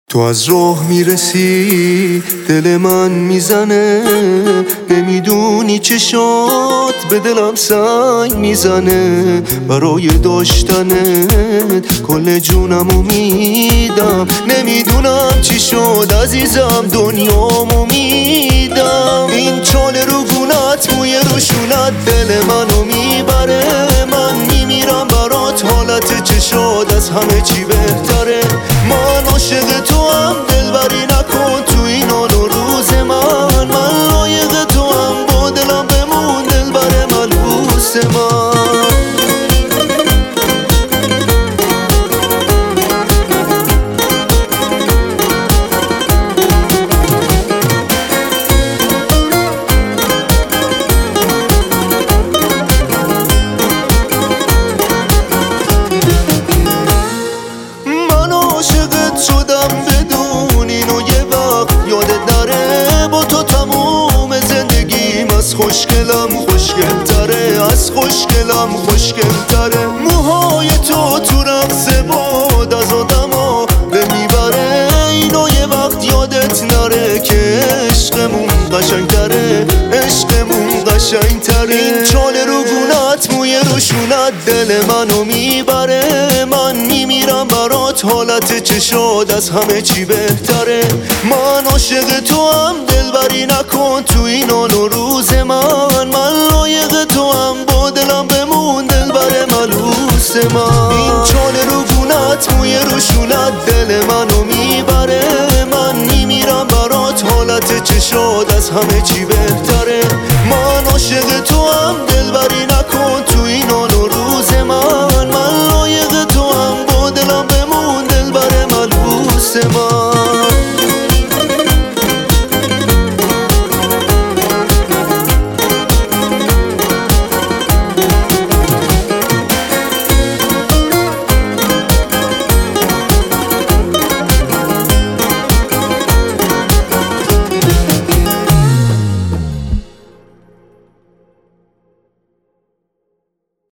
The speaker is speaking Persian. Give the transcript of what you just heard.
تو از راه میرسی دل من میزنه، نمیدونی چشات به دلم سنگ میزنه. برای داشتنت کل جونمو میدم، نمیدونم چی شد عزیزم دنیامو میدم. این چاله رو گونت موی روشونت دل منو میبره. من میمیرم برات، حالت چشات از همه چی بهتره. من عاشق تو هم، دلبری نکن تو این حال و روز من لایق تو هم، با دلم بمون دلبر ملبوس من. عاشقت شدم بدون اینو یه وقت یادت نره. با تو تموم زندگیم از خوشگلم خوشگلتره، از خوشگلم خوشگلتره. موهای تو رقص باد از آدما دل میبره. اینو یه وقت یادت نره که عشقمون قشنگتره، عشقمون قشنگتره. این چاله رو گونت موی روشونت دل منو میبره. من میمیرم برات، حالت چشات از همه چی بهتره. من عاشق تو هم، دلبری نکن تو این حال و روز من لایق تو هم، با دلم بمون دلبر ملوس من. این چاله رو گونت موی روشونت دل منو میبره. من میمیرم برات، حالت چشات از همه چی بهتره. من عاشق تو هم، دلبری نکن تو این حال و روز من لایق تو هم، با دلم بمون دلبر ملبوس من.